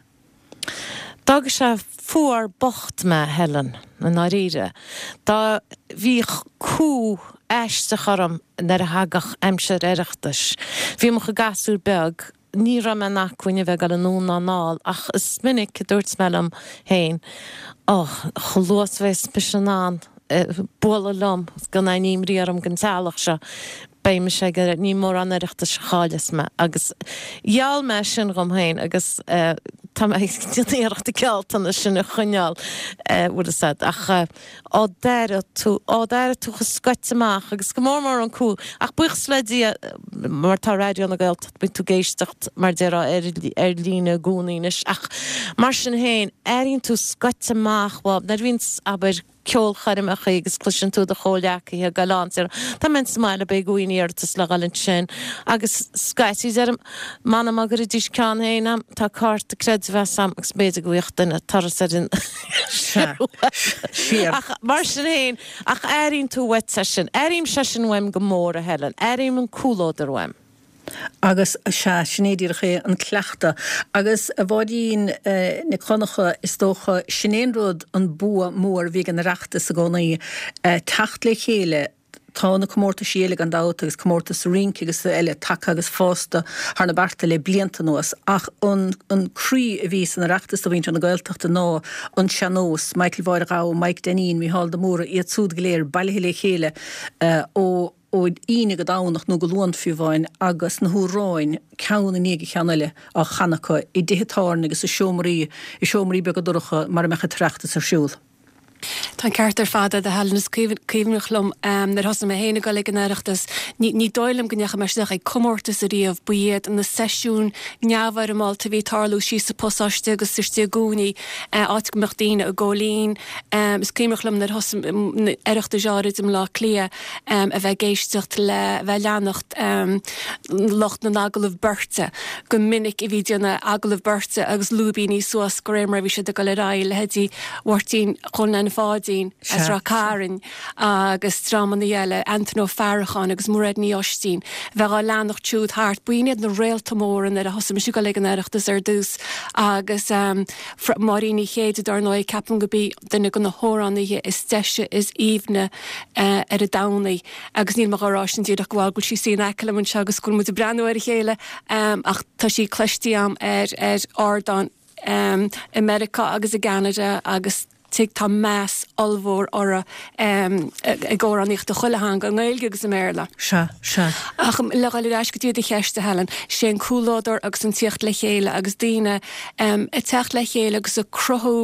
Dag sé fuar bocht me Helen na naríre. Da bhí cú eiste chom nar a hagach emser eireachtas. Bhí mo go gasú beg, ní ra me nachcuine bheith gal an núna náil, ach is minic dúirt melam héin. Oh, cholós bheith spisanán, bóla lom, gan a ním riarm gan talach se. Bei me sé gur ní mór an eireachtas cháiles me, agus jaall me sin rom héin, agus uh, tam ag tíocht a cealtan a sin a chuneal bhfuil said ach á deire tú á deire tú go scoiteach agus go mór mar an cú ach buchs le dí mar tá radio na gailt bu tú géistecht mar deire ar lína gúníis ach mar sin héin airíonn tú scoiteach bhab na víns aber ceol charim a chugus cluisian tú de choleacha a galánir tá men smaile be gúíartas le galint sin agus scaití ar manam a gur dís cean héanam tá cart cred bheitsam agus béidir goíochtainna tar in ach mar sin héin ach airíonn tú wet sin airíim se sin weim go mór a Helen airíim an cúlódar weim. Agus se sinnéidirché an cleachta agus a bhdín uh, na conacha is tócha sinnéonród an bua mór bhí an reachtas a gcónaí uh, tacht le chéile tá na comórta síle an dáta agus comórta sa rinci agus eile take agus fásta ar na barta le blianta nuas ach an an crí a bhí san reachtas a bhínt an na gailteachta ná an seanós Michael Warragau, Mike Deneen, Mihal de Móra iad súd go léir bailthe le chéile uh, ó ó íine go dánach nó go luan fiúháin agus na húráin ceanna níige cheanile a chanacha i dithetáin agus i seomraí i seomraí be go duracha mar mecha treachtas ar siúl. Tá ceart ar fada de Helen cíimnachlum um, nar hosa me héna go gan aireachtas ní, ní dóilm gnecha mar seach ag comórtas a riamh buiad an na seisiún neamhar amáilta bhí tarlú sí sa posáiste agus sirtí gúnaí uh, áit go meachtaíine a ggólín um, is cíimnachlum nar hosa aireachta seáid im lá clia um, a bheith géisteach le bheith leannacht um, locht na agalah berte go minic i bhí deanna agalah berte agus lúbí ní suas go réimra bhí sé de go le rá le hetí wartín chun fádín as ra Karin agus straman eile Antonio Farrachan agus Mured ní ostín bheit á leannach túúd hart buinead na réaltamórin ar a hosam siúga le an aireachtas ar dús agus um, maríní chéad dar nó capan gobí duna go na hórannaige is teise is íomne uh, ar a danaí agus níl mar rásin tíad a gháil go sí sí eiceile se agus gúil mu a breanú ar chéile um, ach tá sí cléistíam ar ar ardán um, America agus a Canada agus Tig tá meas almhór ora i ggóir an íocht a chuilehang an ghilge agus am méla. Se se. Ach le gáil eis go dtíad a cheiste Helen, sé an cúládar agus an tíocht le chéile agus daoine i techt le chéile agus a crothú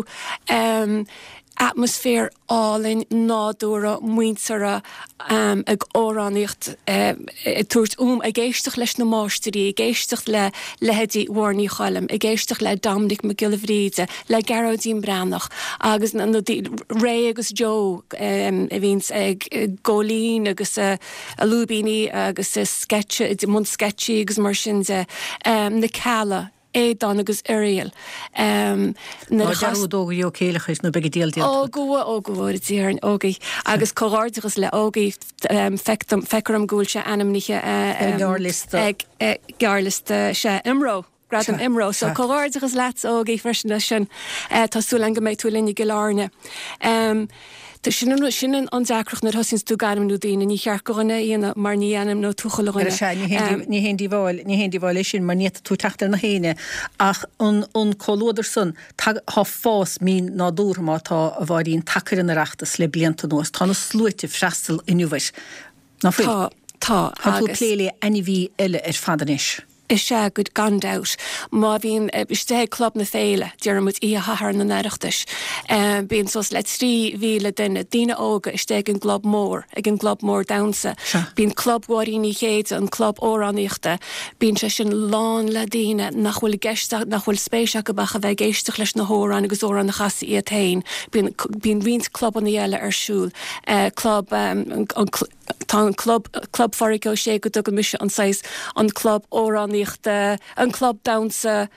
atmosfér álinn nádúra muintere um, ag óráníocht uh, tuairt um a géisteach leis na máisteí, géisteach le lehedí warní chalam, a géisteach le Dominic McGillivreide, le Geraldine Brannach, agus na Ray agus Joe um, a víns ag Golín agus uh, a Lubini agus uh, sketche, mun sketchy agus mar sin de um, na Cala. Édan agus Ariel. Um, Dóga jo céilechas na begad díal díal. Ó go ó go bhir tíarn ógaí agus choráidegus le ógaí fecaram gúil se anamniche ag gearliste se imró. Gradam imró, so choráidegus leat ógaí freisin sin tású le go méid tú linne gelárne. Tá sin sin an deacroch na hosins tú ganim nó daine ní chear gohanna íana mar ní anam nó túchailena. Ní héndí bháil ní héndí bháil sin mar níta tú teachtar na héine ach an cholóidir sun há fás mín ná dúrma tá a bhhaín takear in reachtas le blianta nuas tá na slúite freistal inniuhais. Ná fé? Tá, tá. Tá tú pléile any bhí eile ar fadanis. Is sé good gandout. Má bhín isté club na féile, dearmut í hahar na neireachtas. Bíon sos le trí bhíle duine, dína óga isté an glob mór, ag an glob mór damsa. Bín club waríní chéad an club óráníochta. Bín sé sin lán le díine nach bhfuil geisteach, nach bhfuil spéisiach go bacha bheith géisteach leis na hórán agus órán na chasa í a tain. Bín víns club an eile ar siúl. Club tá an club club farigó sé go do go mise an seis an club órán an club dansa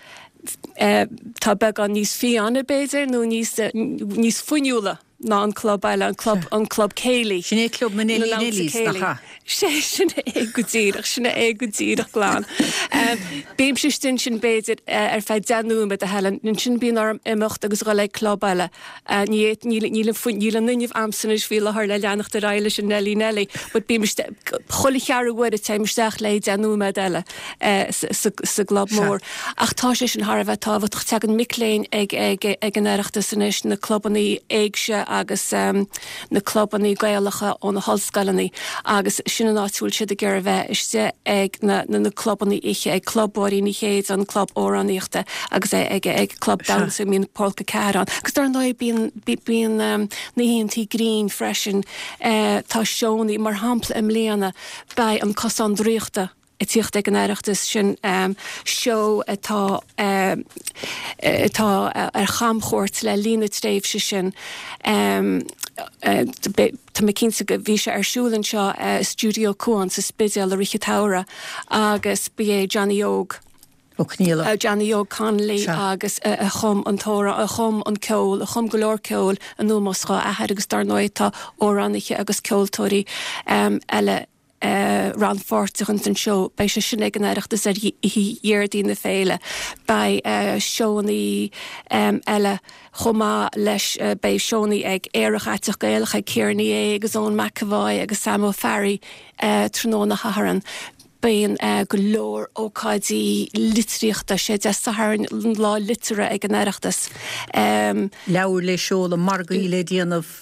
tá beg an níos fi anna béidir nó níos fuinúla ná an club eile an club an club céilí. Sin é club man élís nach sé sinna é go díireach sinna é go díireach glán. Bíim si stin sin béidir ar feid deanú a Helen, nun sin bíon arm imimecht agus go le club eile. Níle níle nuineh amsan is bhí lethir le leannacht a raile sin Nelly Nelly, bud bíim chola chear bhfuir a téimisteach le deanú eile sa glob mór. Ach tá sé sin Har bheith tá bhach teag an miléin ag ag an aireachta san is na clubaní éagse agus um, na clubaní gaialacha ó na hallscalaní agus sin an áitiúil siad a gur bheith iste ag na, na, na clubaní ihe ag clubbáí ní chéad an club óráníochta agus ag ag club dansa mín polca ceán. Agus dar ná bíon bíon um, na híontí green freisin uh, tá seonaí mar hampla im léana bei an cosán dríochta. Het zegt ag an aireachtas sin um, show atá um, atá uh, ar chamchóirt le lína tréimhse sin um, uh, Tá mé cinnte go bhí sé arsúlann seo uh, Studio Cuan sa Spidéal a Richa Tara agus bí é Johnny Og. Uh, Johnny Og Connolly agus uh, a chum an tóra, a chum an ceol, a chum golóir ceol a nómascha a head agus dar nóitá órániche agus ceoltóirí um, eile Uh, ran fortach an show bei se sin an aireachtas ar dhéirdí na féile bei uh, seonaí um, eile chomá leis uh, bei seonaí ag éireach aiteach gailech ag Kearney é agus ón McAvoy agus Samuel Ferry uh, tróna haharan. Bíon uh, go leor ócáidí litríochta sé de saharan lá litere ag an aireachtas. Um, Leabhar le seola margaí le díanamh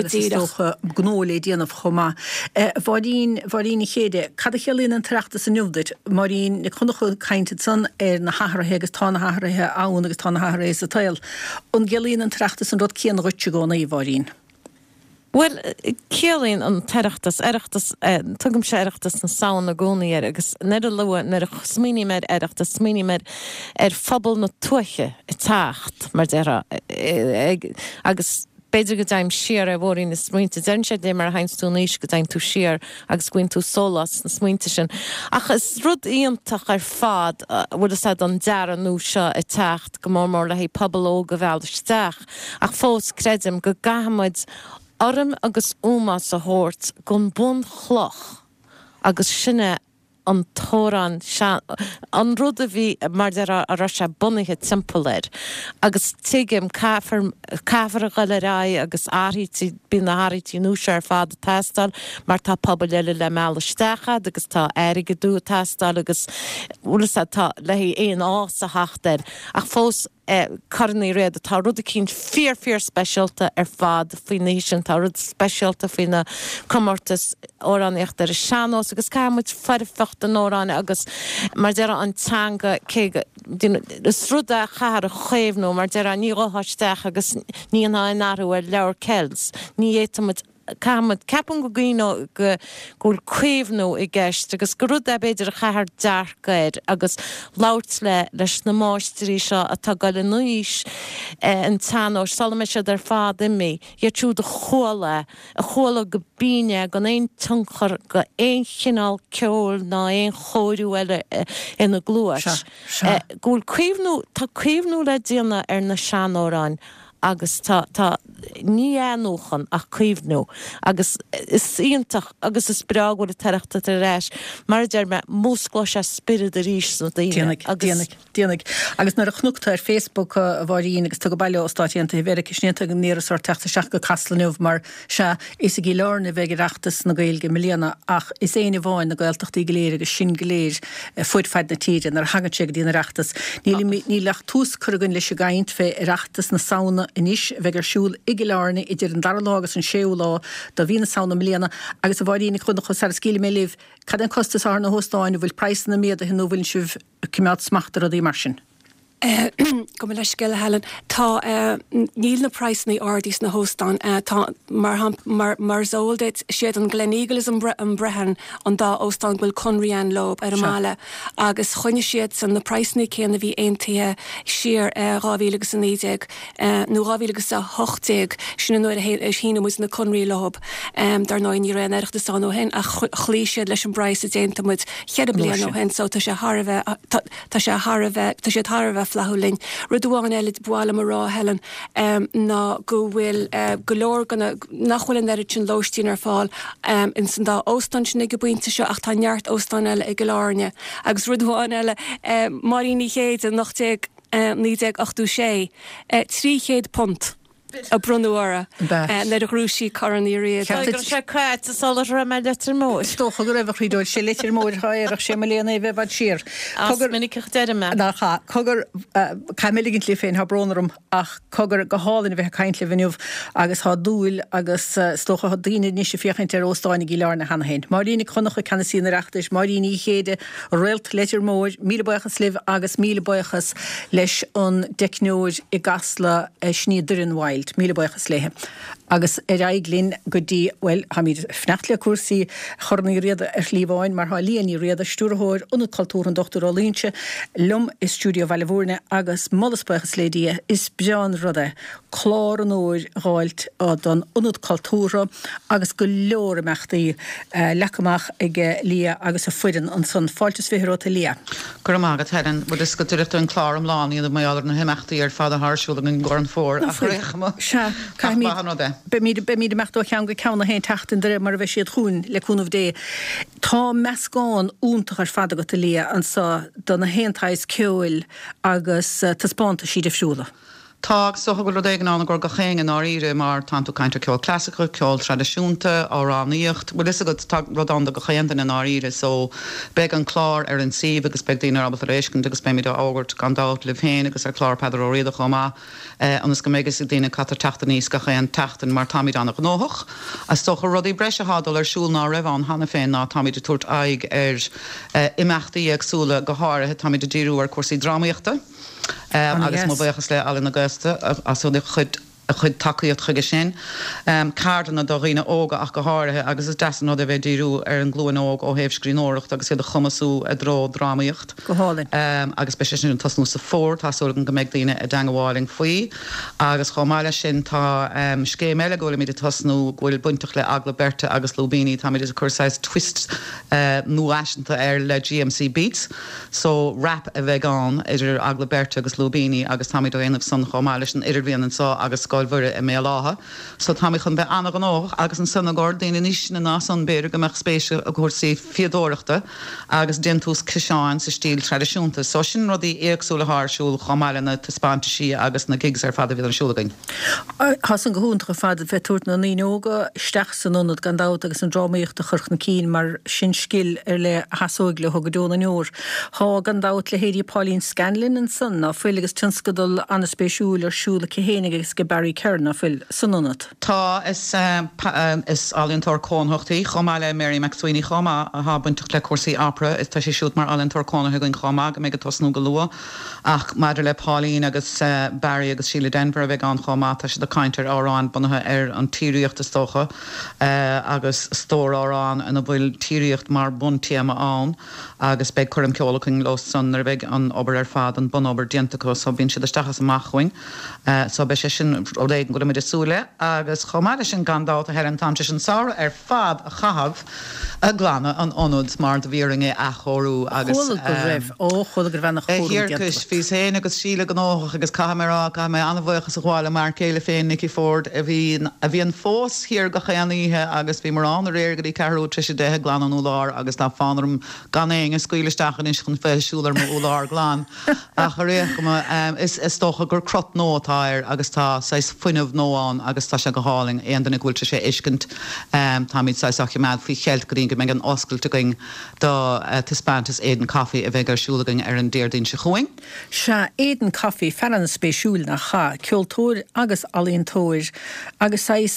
gnólé díanamh chomá. Bharín i chéide, cad a chelín an treachtas an nuúdait, marín na chunach cainte san ar na hathrathe agus tá na hathrathe ann agus tá na hathrathe sa tail. An gelín an treachtas an rud céan ruite góna í bharín. Well, célín an teachtas aireachtas tugam sé aireachtas na saoin na gcónaí ar agus neidir lua nar smíní méid aireachtas smíní méid ar fphobal na tuaiche i teacht mar deire agus beidir go daim siar a bhórí na smuinte den sé dé mar hains tú níos go daim tú siar agus gcuin tú solas na smuinte sin. Ach is rud íontach ar fad bhfuil is an dear anú seo i teacht go mór mór le hí pobl ó go bhheildisteach ach fós credim go gahamid orm agus úma sa hort gon bun chloch agus sinne an tóran an rud a bhí mar de a ra se bunithe timpplair agus tuigim cáfar a galerá agus áítí bí na háítí nú sé ar fád a testal mar tá pobl eile le meallaistecha agus tá airige dú testal agus bhfuil tá le hí éon ás a hachtar ach fós carnaí réad tá rud a cín fear fear specialta ar fad faoine sin tá rud specialta faoine comórtas órán écht ar seanós agus caiimiid farfecht an órán agus mar dear an teanga is rud a chahar a chéimhnú mar dear an níáthaisteach agus ní an áú ar leabhar cels ní étamid Camad ceapan go gíno go gúil cuimhnú i gceist agus go rud a beidir a chahar dearcaid agus lát le leis na máisteí seo atá gal in nuis an tanó salame se ar fád imi je trú a chola a chola go bíine gan éon tunchar go éon chinál ceol ná éon choirú eile ina glúis. Gúil cuimhnú tá cuimhnú le díana ar na seanórán agus tá tá ní anúchan ach cuimhnú agus is íontach agus is sprágúil a teachta a réis mar dear me músclá se spirid a rís na daine Díananig agus nar a chnúchta ar Facebook a bhíon agus tu go bailile ostáíonnta bhéidir cisnéanta go níras teachta seach go caslanúh mar se is a gí lárna bheith reachtas na gailge milliana ach is éana bháin na gailteachtaí goléir agus sin goléir fuid feid na tíide nar hagan sé go dtíana reachtas ní leach tús chugann leis a gaint fé reachtas na saona inis bheith ar siúil ige lárna idir an dar lágus an séú lá do bhína saona milliana agus a bhíonna chun chu sa scíla mé libh cad an costas ar na hóstáin bhfuil preis na méad a hinú bhfuil sibh cumát smachtar a dí mar sin. Go me leis geile Helen tá níl na Pricenaí ardís na hóstáin tá mar zóldait siad an Gleneagle is an brehan an dá óstáin bhfuil conrián lob ar mála agus chuine siad san na Pricenaí céanna bhí aontaithe siar rábhílagus an éideag nó rábhílagus a hochtéag sinna nuair a hína mu na conrií lob dar náin ní réan erchta san ó hen a chlí siad leis an brais a déanta muid chead a blian ó hen so tá sé Harbheith tá sé Harbheith tá sé Harbheith flahulling rudúáin eile buála mar rá Helen um, ná go bhfuil uh, golóir gona nachhfuilin erit sin lóistín ar fáil um, in san dá óstan sin go buinte seo ach tá neart óstan eile i golárne agus rudúáin eile um, marí ní chéad nach teag um, ní teag achtú sé uh, trí chéad pont a brunúara na a grúsí choraní réad. sé chuit sal ra me letar mór. Stocha go raibh chuúil sé litir mór haach sé léana bheith bad sir. Cogur minic deire me. Nachcha cogur caiimiligint lí féin ha brónarm ach cogur go hálinn bheith caiintli viniuh agus há dúil agus stocha ha daine ní sé fiochaint ar óstáinnig í lár na hanahéin. Marína chunacha canna sína reachtas, maríní chéide réalt litir mór, míle buchas liv agus míle buchas leis an decnúir i gasla sníidirin Wild. Míle buchas léthe. Agus ar aiglín go dtí well ha míid fnechtlia cuasaí chornaí riada ar slíbháin mar há líanaí riada stúrthóir unad cultúr an Doctor Olínse lum is stúdio Vallevorne agus mollas buchas lédia is bean ruda chlár an óir gáilt á don unad cultúra agus go leor amachtaí uh, lecamach ag lia agus a fuidan an son fáiltas fihiróta lia. Gur amagad Helen, bud is go dúirta an chlár am láí a mé allar na himachtaí ar fád a háirsúil an gcóran fór a chréchama. Se Be míad mechtú chean go ceanna hén teachtain de mar bheith siad chuún le cúnmh dé. Tá meascáin úntaach ar fada go lia an sa donna héntáis ceúil agus uh, taspáanta siad afsúla. Tá so go ag ná gur go chéin an áíre mar tanú caiintear ceol clásica, ceol tradiisiúnta áráníocht, bud is a go rodanda go chéantain an áíre so be an chlár ar an sih agus be daine ab éiscin agus be míid águrt gan dát le féin agus ar chlár peidir ó réad chomá agus go mégus i dtíine catar teachta níos go chéan teachtain mar tamid annach nóch. As tó go rudí breise hádal ar siúl ná raibhán hanna féin ná tamid tuairt aig ar imachtaí agsúla go háirithe tamid a ddíú ar cuasaí drámaíochta. Um, agus yes. Má bhachas le all in Augusta as so chud a chud takeíocht chuige sin. Um, Cardanna do riine óga ach go háirithe agus is dean nó a bheith díú ar an glúin óg ó héh scríóirecht agus iad a chumasú a dró drámaíocht. Go hálinn. Um, agus be sin an tasnú sa fór, tásúgan go méid daine a dangáháling faoi. Agus chomáile sin tá um, scé meile ggóla míad a tasnú ghfuil buintach le Agla Berta agus Lubini, tá míad a chusáis twist uh, nuaisianta ar le G M C Beats. So rap a bheith gán idir Agla Berta agus Lubini agus tá míad ó aanamh san chomáile sin idir bhíanaan sá agus gáil bhre i mé látha, so tá mé chun be anna an ách agus an sanagóir daine níos na ná an béir go meach spéise a cuasaí fiadóireachta agus dentús ciseáin sa stíl tradiisiúnta. So sin rudí éagsúla thsúil chomáilena taspáinte si agus na gigs ar fada bhí an siúlagain. Has an gohúntra fada bheitúirt na níóga isteach san únad gandát agus an drámaíocht a church na cín mar sin skill ar le hasóig le thugad dúna neor. Tá gandát le héirí Pauline Scanlon an san ná fuil agus tinscadal anna spéisiúil ar siúla chéhénig agus go Barry Kern a fuil san únad. Tá is um, um, is alíntóir cónthachtaí chomáile Mary McSweeney chomá a ha buintach le cuasaí opera is tá sé siút mar alíntóir cónathe gon chomá go méid tosnú go lua ach maidir le Pauline agus uh, Barry agus Sheila Denver a bheith an chomá tá sé do caiintear árán bunathe ar an tíríocht is tócha uh, agus stór árán an a bhfuil tíríocht mar bun téama an agus beag chum ceolacing los san ar bheith an obair ar fad an bun obair diantacha so bhín siad istachas amachhaing uh, so be sé sin ó réigen go mid súile agus chomáile sin gandát a her an tam sin saoire ar fad a chahabh a glána an onúd mar de bhíringe a chorú agus Chula go raibh ó chula gur bhena chorú Hiorcus fís héin agus síle an óch agus camerará a mé anmhachas a gháile mar céile féin Nicky Ford a bhí a bhí an fós hir go chéanaíthe agus bhí mar an réir goí ceú tri sé dethe glán an úlár agus tá fánarm gan éing a scuileisteachchan is chun féisiúlar mar úlár glán a chu réch is is tócha gur crot nótáir agus tá seis fuineh nóán agus tá se go háling éan denna gúilte sé iscint tá míid seach mead fao chealt goín go mé an oscailte going do tispátas éan caí a bheith ar siúlaing ar an déirdín se chuing. Se éan caí fer an spéisiúil na cha ceoltóir agus alíontóir agus seis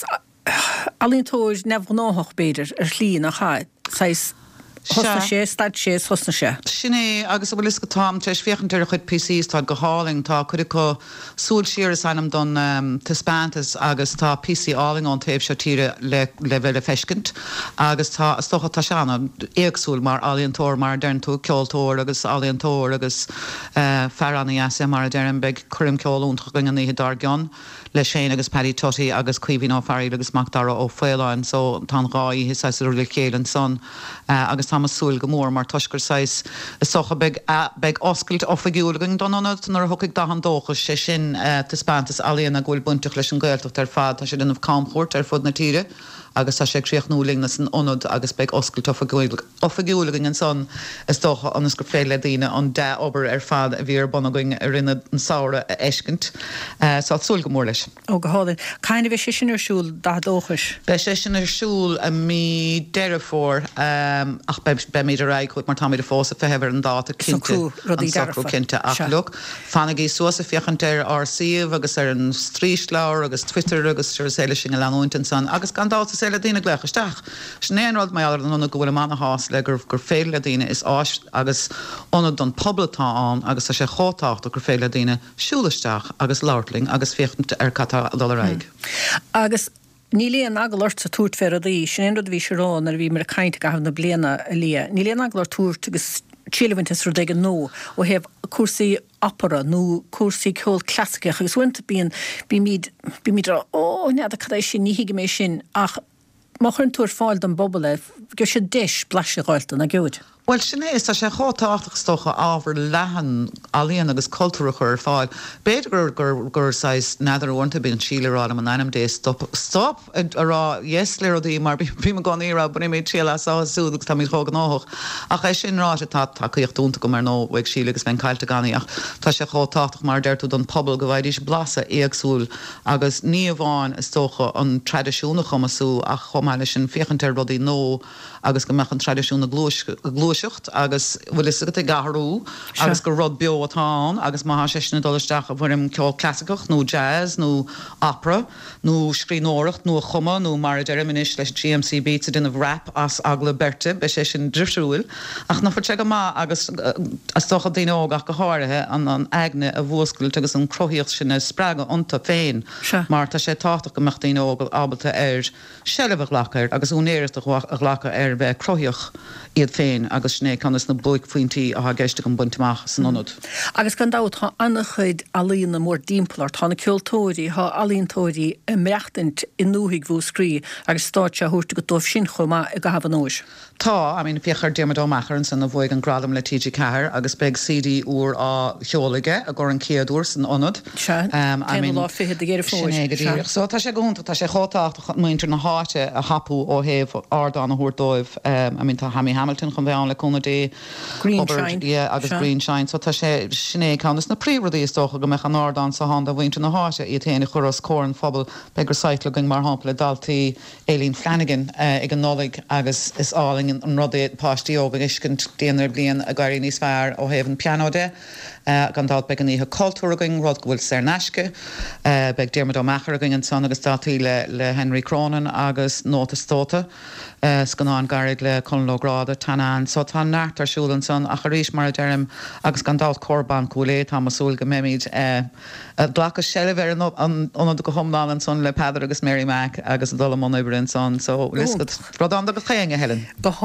alíontóir nefh náthach beidir ar slí na cha seis Hosna sé, stad sé, hosna sé. Sinné agus bhfuil is go tám treis fiochantar chud P Cs tá go háling tá chuide go súil siar sanam don um, taspátas agus tá P C áling an taobh se tíre le le bheile feiscint agus tá stocha tá seanna éagsúil mar alíontóir mar dearn tú ceoltóir agus alíontóir agus uh, ferranna as mar a dearn beag chuim ceolúnta go an ihe dar gan le sé agus Paddy Tutty agus cuihín á farí agus macdara ó féileáin so tá ráí his le céan son uh, agus tá súil go mór mar tuisgur seis is socha beg beg oscailt ofagiúlaing donanad nar thucaigh dahan dóchas sé sin taspátas alíonna ghfuil bunteach leis an gailteach ar fad tá sé denmh cámchóirt ar fud na tíre agus tá sé críochnúling na san onad agus beag oscailt ofagiúlaing an son is dócha anas gur féile daine an de obair ar fad a bhíar bonaing a rinne an saoire a eiscint uh, so súil go mór leis. Ó go hálainn. Cainna bheith sé sin ar siúil da dóchas? Be sé sin ar siúil a mí deire fór um, ach be be mé a raig chuid mar táid a fós a fehebhar an dáta cinnte an sacrú cinnte ach look fanna gé suas a fiochantar ar siomh agus ar an strísláir agus Twitter agus ar séile sin a leúintan san agus gan dáta séile daine gleichaisteach. Snéanrád mé ar an go bhfuil manna hás le gur gur féile daine is áis agus onad don pobletá an agus a sé chátácht a gur féile daine siúlaisteach agus láirtling agus fiochantar ar catá dul raig. Agus Ní léon agalort sa túirt fer a dí, sin rud bhí serán ar bhí mar a caiinte gahan na bliana a lia. Ní léon agalort túirt agus tílehaintas ru ag an nó ó hebh cuasaí opera nó cuasaí ceol clasiceach agus bhaint bíon bí míad bí míad ó nead a cadéis sin níhiige mé sin ach má chun túir fáil don bobbal gur sé deis blaise gáilta na gúid. Well sinné is tá sé chátáach stocha ábhar lehan alíon agus cultúracha ar fáil. Beidir gur gur gur sais neidir ornta bíon sílerá am an einam dé stop stop ará yes lerodí mar bí me gan íra bu mé trí asúgus tá mí chógan áth ach é sin rá tá takeíochtúnta go mar nó bhag síle agus ben caiilte ganíach tá sé chátáach mar deirú don pobl go bhhaidís blasa éagsúil agus ní bháin is tócha an tradiisiúna chumasú a chomáile sin fiochantar rodí nó agus go meach an tradiisiúna glúis agus bhfuil is go gaharú agus go rud beo atá agus má séna dolisteach a bhfuim ceol clasicach nó jazz nó opera nó scríóirecht nó chuma nó mar deiminis leis G M C B a duine rap as agla berte be sé sin driftrúil ach na forte go má agus as stocha daine ágach go háirithe an an aigne a bhscoilt agus an croíocht sinna sppraga onta féin mar tá sé táach go meach daine ágal ábalta ar sellbh lechair agus únéir a ghlacha ar bheith croíoch iad féin agus agus sné canas na buig faointí a geiste go buntaach san nonod. Agus gan dátá annachchuid alíonna mór dímplar tána ceoltóirí há alíontóirí mreachtant in nuhiigh bhú scrí agus stáit a thuirta go dómh sin chumá i go habanóis. Tá, I mean fiachar dearmadómachar san na bhig an gradam le T G ceair agus beg C D úr á cheolaige a gur an céadúr san onod. Um, I mean lá fihead géir fóis. So tá sé gúnta tá sé chotácht muintir na háte a hapú ó héh ardán a thuirdóibh um, I mean tá Hammy Hamilton chun bheán le cúna dé Greenshine yeah, agus Greenshine, so tá sé sinné canas na príomhí istócha go meach an ardán sa handa bhaintir na háte í téanana churas cór an fphobal begur saitla going mar hapla daltaí Aileen Flanagan uh, ag an nolig agus is áling an rudé pastí óga iscint déanaar blion a gairí níos fearr ó héh an piano de uh, gan dalt beag an íthe cultúragaing rud gohfuil ser neisce uh, beag dearmadómachar an son agus daltaí le, le Henry Cronin agus nóta stóta uh, scanán garig le conlógráda tanán so tá nátar siúlan son a charíis mar a deirm agus gan dalt córbán cúlé tá masúil go méimiid uh, uh, blachas sellver an onad go homlá an son le Pedar agus Mary Mac agus dul am ibre son so lisgad rodán agus chéinge Helen.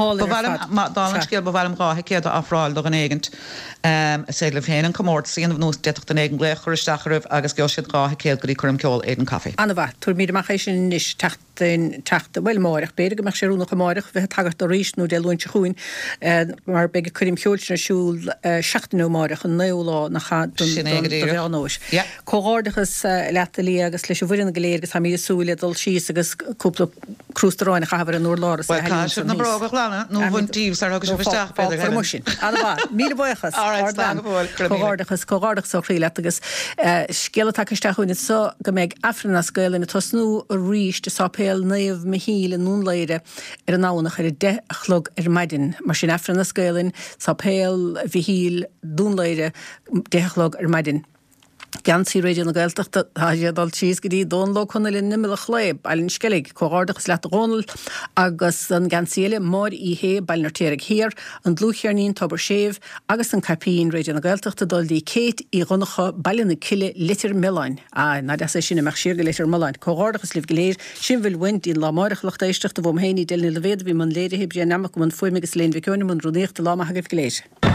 Dálan scéal bhharm gá céad afráil do an éigent um, sé le féin an commórt síanamh nús deach den éigen léch chuiristeacharh agus go siad gá céad goí chum ceol éidir caé. Anna bheit, tuair míad amach éis sin níos teachta bhfuil máireach beidir go meach sé rúnach máireach bheit tagart do rísnú de lúinte chuin mar beige chuim ceolsna siúil seachtainú máireach an néolá nach chaanóis. Cóádachas letalí agus leis bhuiin goléir agus ha mí súile dul síos agus cúpla cruústaráinna chahar an úr láras. na brága chlána nó bhain tíomh ar agus bhisteach beidir sin. Anna bheit, mí buchas cóádachas cóádach so chríile agus scéala takeisteachúine so go méid afran na scail na tosnú a ríis de sapéal naomh me híle núnléire ar an nánach ar de chlog ar maidin mar sin afran na scailin sapéal bhí híl dúnléire de chlog ar maidin. Gansí réidir na gailteachta dal tíos go dtí dón lo chuna le nimime a chléib bailinn skeig cóádachas leat rónal agus an gansíile mór í hé bailnar téireg hir an dlúchearnín tobar séh agus an capín réidir na gailteachta dul dí céit í runnacha bailna cile litir milláin a na de sinna meach siir go litir milláin cóádachas libh goléir sin bhfuil wind ín lá máireach lechtaisteachta bhm héí déilna le véad bhí man léidir heb sé namach man foiimigus léon bhicúnim an runnéocht lá a hagah goléir.